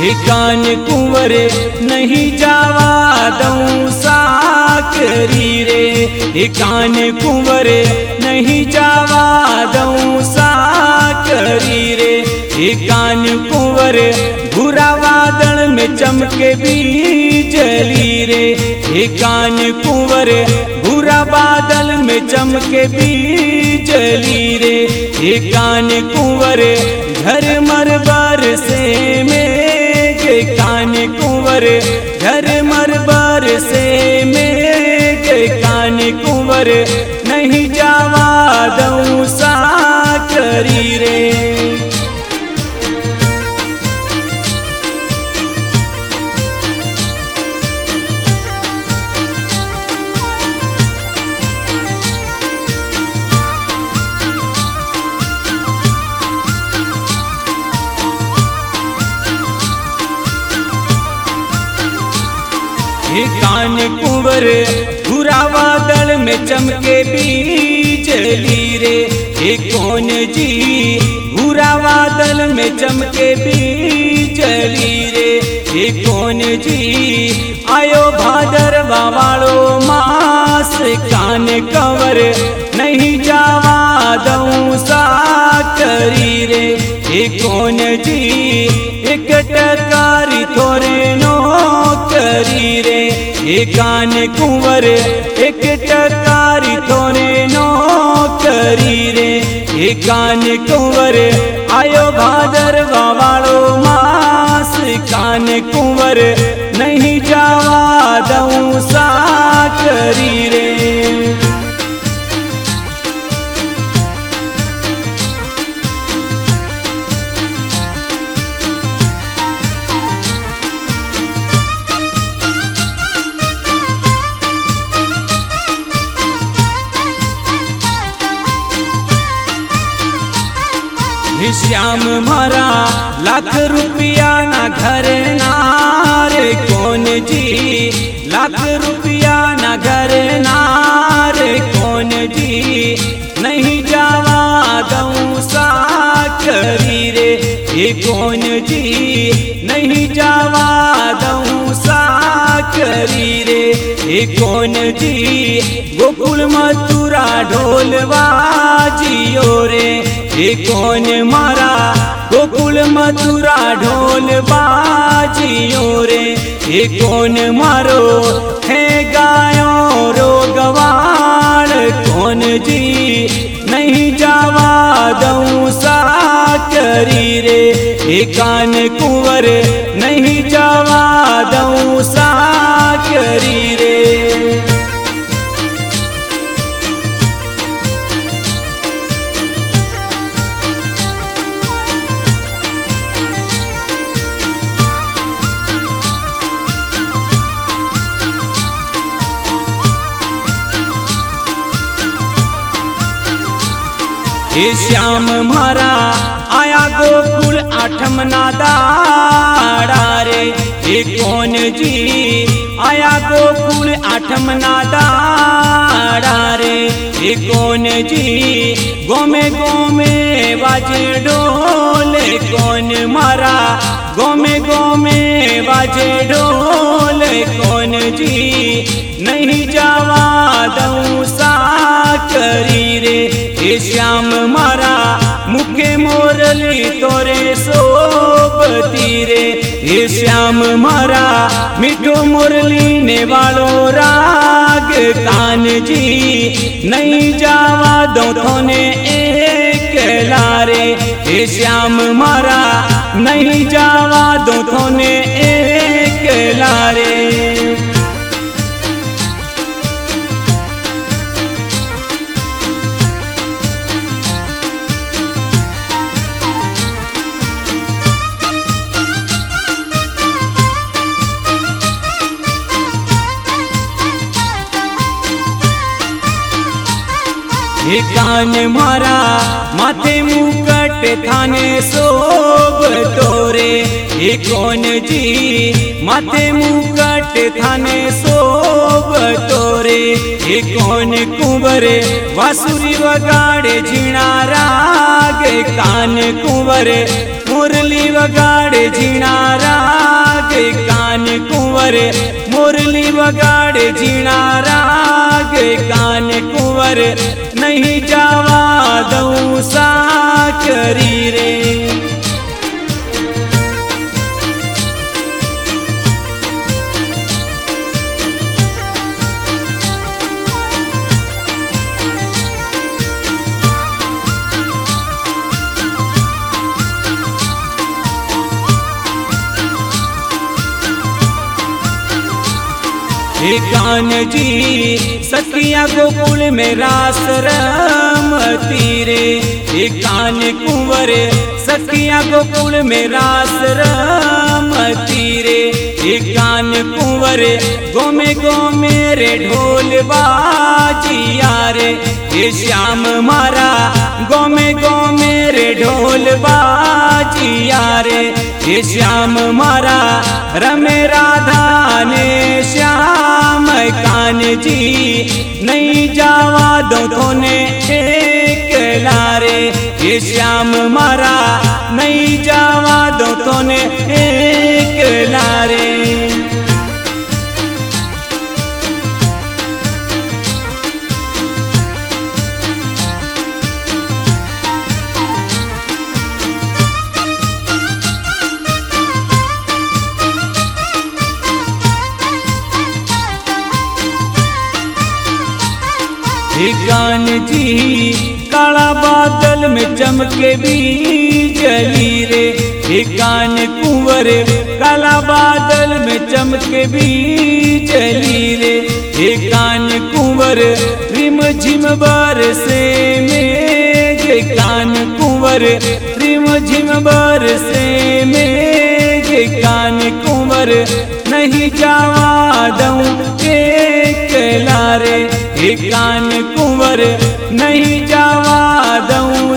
हे कान कुंवर नहीं जावा दऊं साकरी रे, हे कान कुंवर नहीं जावा दऊं साकरी रे, हे कान कुंवर भूरा बादल में चमके बिजली रे, हे कान कुंवर भूरा बादल में चमके बिजली रे, हे कान कुंवर घर मर बरसे मेघ, कान कुंवर घर मर बरसे मेघ, कान कुंवर नहीं जावा दऊं साकरी रे। हे कान कुंवर भूरा बादल में चमके बिजली रे, हे कौन जी भूरा बादल में चमके बिजली रे, हे कौन जी आयो भादरवा वालो मास, कान कंवर नहीं जावा दऊं साकरी रे, हे कौन जी एक टकारी थोरे नौकरी रे, हे कान कुंवर एक टकारी थोरे नौकरी रे, हे कान कुंवर आयो भादरवा वालो मास, कान कुंवर नहीं जावा दऊं साकरी रे। श्याम मारा लाख रुपया ना घर नारे, कौन जी लाख रुपया ना घर नारे, कौन जी नहीं जावा दऊं साकरी रे, ये कौन जी नहीं जावा दऊं साकरी रे, ये कौन जी गोकुल मथुरा ढोल बाजियो रे, ये कौन मारा गोकुल मथुरा ढोल बाजियो रे, ये कौन मारो है गायों रो गवाड़, कौन जी नहीं जावा दऊं साकरी रे, ये कान कुंवर नहीं जावा दऊं साकरी रे। हे श्याम मारा आया गोकुल आठम नादाड़ा रे, हे कौन जी आया गोकुल आठम नादाड़ा रे, हे कौन जी गोमे गोमे बाजे ढोले, कौन मारा गोमे गोमे बाजे ढोले, कौन जी नहीं जावा दऊं साकरी रे, हे श्याम मारा मुखे मोरली तोरे सोबती रे, हे श्याम मारा मिठो मुरली ने वालो राग, कान जी नहीं जावा दो थोने एक लारे, हे श्याम मारा नहीं जावा दो थोने एक लारे। हे कान मारा माथे मुकट थाने शोभ तोरे। हे कौन जी माथे मुकट थाने शोभ तोरे। हे कौन कुंवर बांसुरी वगाड़े झीणा राग। कान कुंवर मुरली वगाड़े झीणा राग। कान कुंवर मुरली वगाड़े झीणा राग। कान कुंवर नहीं जावा दऊं साकरी रे। हे कान जी सखिया गोकुल में रास रमती रे। हे कान कुंवर सखिया गोकुल में रास रमती रे। हे कान कुंवर गोमे गोमे रे ढोल बाजिया रे। हे श्याम मारा गोमे गोमे रे ढोल बाजिया रे। हे श्याम मारा रमे राधा ने श्याम। कान जी नहीं जावा दो थोने एक लारे। हे श्याम मारा नहीं जावा दो थोने एक लारे। हे कान जी काला बादल में चमके बिजली रे। हे कान कुंवर काला बादल में चमके बिजली रे। हे कान कुंवर रिम झिम बरसे मेघ। कान कुंवर रिम झिम बरसे मेघ। कान कुंवर नहीं जावा दऊं एक लारे। हे कान कुंवर नहीं जावा दऊं